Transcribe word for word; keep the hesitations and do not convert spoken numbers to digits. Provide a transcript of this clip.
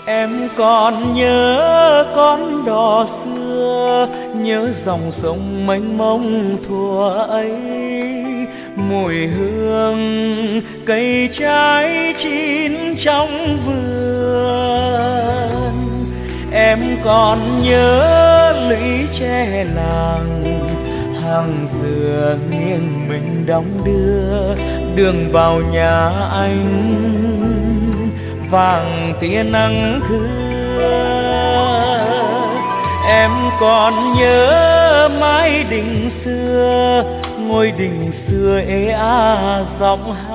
Em còn nhớ con đò xưa, nhớ dòng sông mênh mông thuở ấy, mùi hương cây trái chín trong vườn. Em còn nhớ lũy tre làng, hàng dừa nghiêng mình đong đưa, đường vào nhà anh vàng tia nắng thưa. Em còn nhớ mái đình xưa, ngôi đình xưa ê a giọng